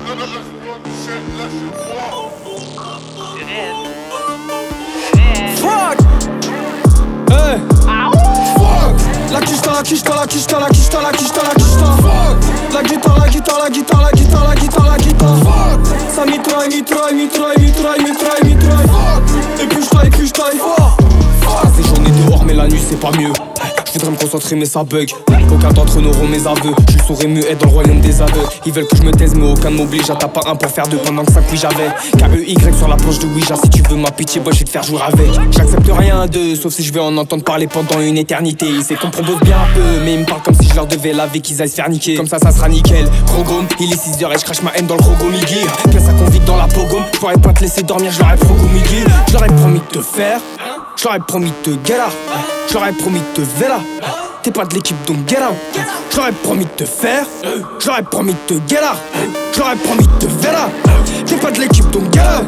Fuck! Hey! Fuck! La kista, la kista, la kista, la kista, la kista, la kista. Fuck! La guitare, la guitare, la guitare, la guitare, la guitare, la guitare. Fuck! Ça mitraille, mitraille, mitraille, mitraille, mitraille, mitraille. Fuck! Et puis je taille, fuck! Ces journées dehors, mais la nuit c'est pas mieux. Je voudrais me concentrer mais ça bug. Aucun d'entre eux n'auront mes aveux. Je suis sourd et muet dans le royaume des aveux. Ils veulent que je me taise mais aucun ne m'oblige. À taper un pour faire deux pendant que 5 oui j'avais KEY sur la planche de Ouija. Si tu veux ma pitié, boy je vais te faire jouer avec. J'accepte rien d'eux, sauf si je vais en entendre parler pendant une éternité. C'est qu'on propose bien un peu, mais ils me parlent comme si je leur devais laver, qu'ils aillent se faire niquer. Comme ça sera nickel. Krogom, il est 6h et je crache ma haine dans le Krogomigi. Pièce à convict dans la pogom. Je pourrais pas te laisser dormir, je leur ai Krogomigi. Je leur ai promis de te faire, je leur ai promis de te guérir. Je leur ai promis de te verra. T'es pas de l'équipe donc get out. Je leur ai promis de te faire, je leur ai promis de te get out. Je leur ai promis de te verra. T'es pas de l'équipe donc get out.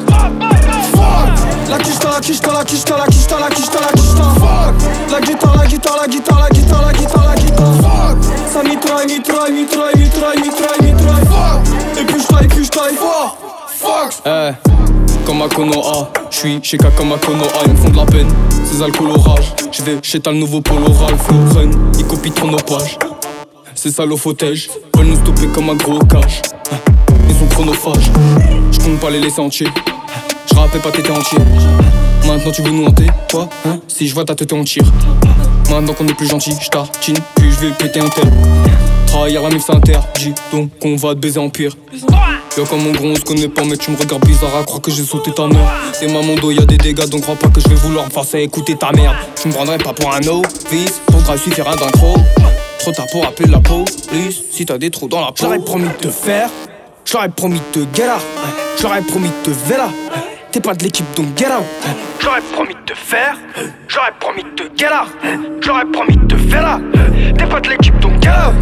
Fuck! La kista, la kista, la kista, la kista, la kista, la kista. Fuck! La guitare, la guitare, la guitare, la guitare, la guitare, la guitare. Fuck! Ça mitraille, mitraille, mitraille, mitraille, mitraille, mitraille. Fuck! Et puis je taille, fuck! Hey! Comme à Konoha, j'suis chez K comme à Konoha, ils me font de la peine, ces alcools orage. J'vais chez t'as le nouveau polo Ralph Lauren, ils copient trop nos pages. Ces salauds fauteuils, veulent nous stopper comme un gros cash. Ils sont chronophages, j'compte pas les laisser entiers. J'rappais pas t'étais entier. Maintenant tu veux nous hanter, quoi hein? Si j'vois ta tête on tire. Maintenant qu'on est plus gentil, j'tartine, puis j'vais péter un tel. Trahir la meuf c'est interdit, donc on va te baiser en pire. Y'a comme mon gros on se connaît pas mais tu me regardes bizarre à croire que j'ai sauté ta mère. C'est ma mondo y'a des dégâts donc crois pas que je vais vouloir me forcer à écouter ta merde. Tu me prendrais pas pour un novice, ton drive suffira d'un trop. Trop tard pour appeler la police si t'as des trous dans la peau. J'l'aurais promis de te faire, j'l'aurais promis de te guérir. J'l'aurais promis de te verra. T'es pas de l'équipe donc get out. J'aurais promis de te faire, j'aurais promis de te get out. J'aurais promis de te verra. T'es pas de l'équipe donc get out.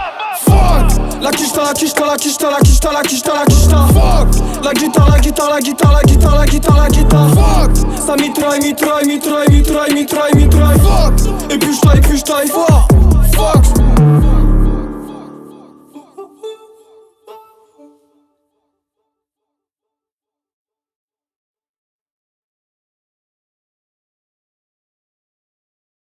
Fuck! La kista, la kista, la kista, la kista, la kista, la kista. Fuck! La guitare, la guitare, la guitare, la guitare, la guitare, la guitare. Fuck! Ça mitraille, mitraille, mitraille, mitraille, mitraille, mitraille. Fuck! Et puis je taille, fuck!